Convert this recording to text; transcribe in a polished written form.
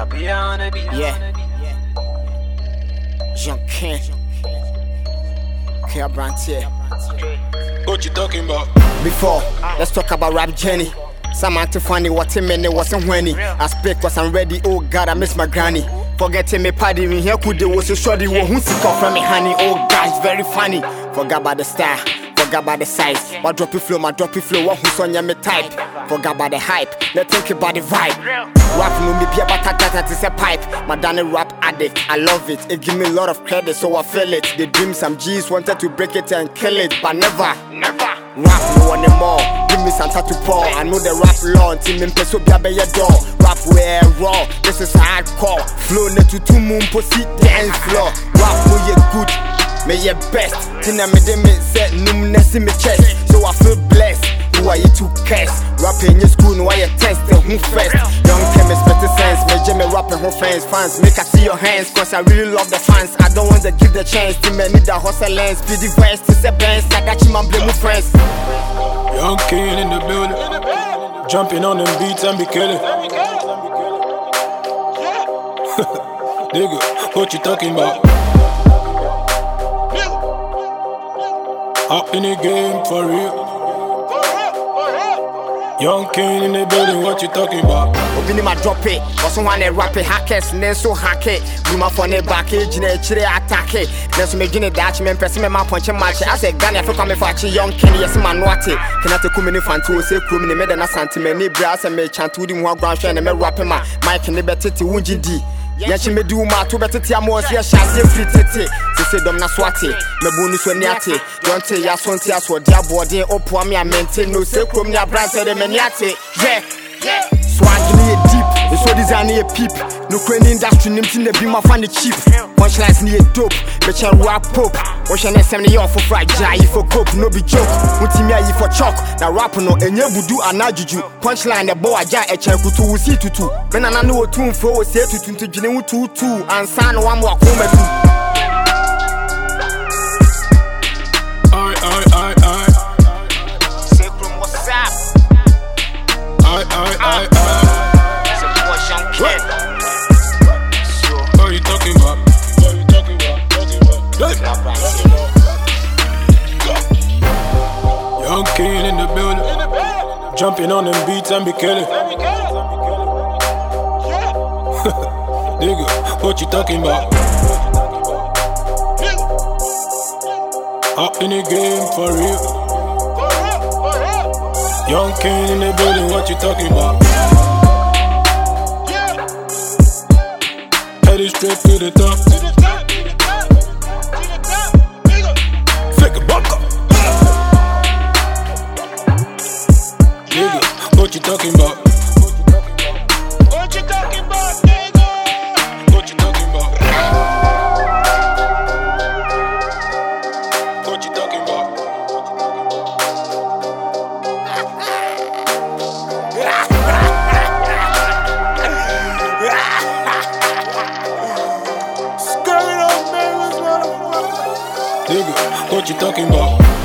Yeah. Young Ken. Kia Brantier. What you talking about? Before, let's talk about rap journey. Some acting funny, what a minute wasn't when I speak cause I'm ready. Oh God, I miss my granny. Forgetting me party in here could do was a shoddy one who sick off from me honey. Oh God, it's very funny. Forgot about the style, forgot about the size. My droppy flow, what who's on your type. Forgot about the hype, let's think about the vibe. Rap no me be about that is a pipe. My Danny rap addict, I love it. It give me a lot of credit, so I feel it. The dream some G's wanted to break it and kill it, but never. Rap no one more. Give me Santa to pour. I know the rap law until me peso be a your door. Rap where raw, this is hardcore. Flow net to 2 moon pussy dance floor. Rap no you good, me your best. Tina me de me set numbness in me chest, so I feel blessed. Who are you to curse? Rapping in your school, no why you test the who first. Young chemist, better sense. Major me rapping who fans. Make I see your hands, cause I really love the fans. I don't want to give the chance to me, need the hustle lens. Feed the verse, to say bands. I got you, man, blame with friends. Young King in the building. Jumping on them beats and be killing. Nigga, what you talking about? Up in the game for real. Young King in the building, what you talking about? Obi ma drop it, also want to rap it, hackers, so hack it. We my phone backage, attack it. Then so me gini dash me person me ma punch match. I say Ghana for come for Young King, yes man what it. Can I take me fan to say crew me made na sentiment ni brass and me chant to the one ground and me rap ma. Mike ni better ti wunji di. Yachi me do ma to better ti amo see chance free tete. Say dom na swati, me bonu so niate. Don't say ya sonti aso dia body opo me maintain no say krom ni abran say me niate. Yeah. Swag ni deep, the so design ni peep. No crane industry nimti ne be my fan cheap. Punchlines ni dope, be chan rap pop. Ocean SM ni yo for fragile for cope, no be joke. Mutimi ayi for chalk, na rap no enye budu anajuju. Punchline the boy aja e chan kutu wusi tutu. Me na no otun fo say tutu ntujine wu tutu. Ansa no one more come do. Say from what's up? Say boy Young Ken. What you talking about? Young King in the building. Jumping on them beats and be killing. Nigga, what you talking about? Up in the game for real. Young King in the building, what you talking about? Headed straight to the top. Flick a buck up. Nigga, what you talking about? What you talking about, nigga? What you talking about? What you talking about? Nigga, what you talking about?